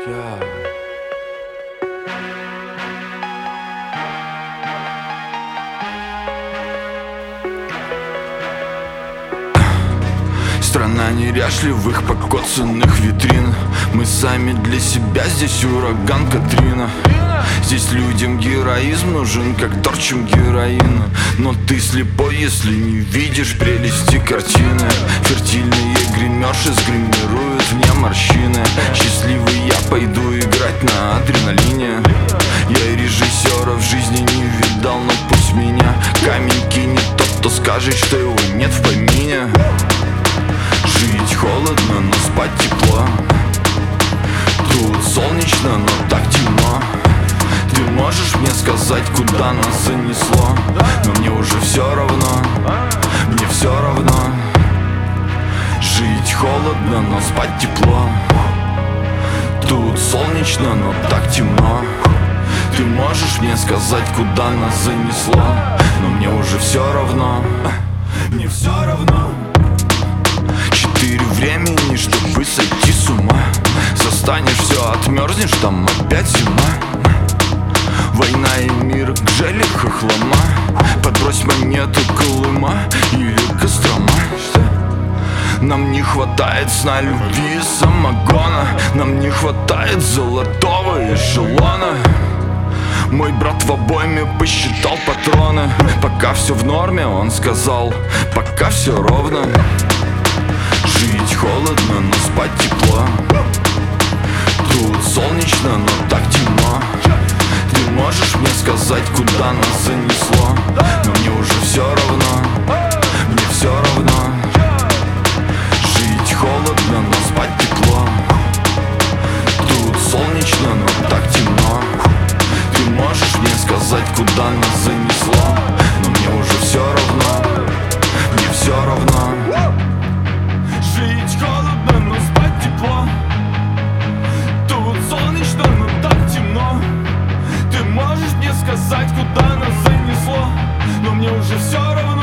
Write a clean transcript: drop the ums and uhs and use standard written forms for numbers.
Страна неряшливых покоцанных витрин. Мы сами для себя, здесь ураган Катрина. Здесь людям героизм нужен, как торчем героина. Но ты слепой, если не видишь прелести картины. Фертильные гримерши сгримируют мне морщины. Счастливый я пойду играть на адреналине. Я и режиссера в жизни не видал, но пусть меня камень кинет тот, кто скажет, что его нет в помине. Жить холодно, но спать тепло. Тут солнечно, но так темно. Ты можешь мне сказать, куда нас занесло? Но мне уже все равно, мне все равно. Жить холодно, но спать тепло. Тут солнечно, но так темно. Ты можешь мне сказать, куда нас занесло? Но мне уже все равно, мне все равно. 4 времени, чтобы сойти с ума. Застанешь все, отмерзнешь, там опять зима. Война и мир, гжели хохлома. Подбрось монету Колыма или Кострома. Нам не хватает сна, любви и самогона. Нам не хватает золотого эшелона. Мой брат в обойме посчитал патроны. Пока все в норме, он сказал, пока все ровно. Жить холодно, но спать тепло. Тут солнечно, но так темно. Ты можешь мне сказать, куда нас занесло? Но мне уже все равно, мне все равно. Жить холодно, но спать тепло. Тут солнечно, но так темно. Ты можешь мне сказать, куда нас занесло? Но мне уже все равно, мне все равно. Жить холодно, но спать тепло. Тут солнечно, но так темно. Ты можешь мне сказать, куда нас занесло? Но мне уже все равно.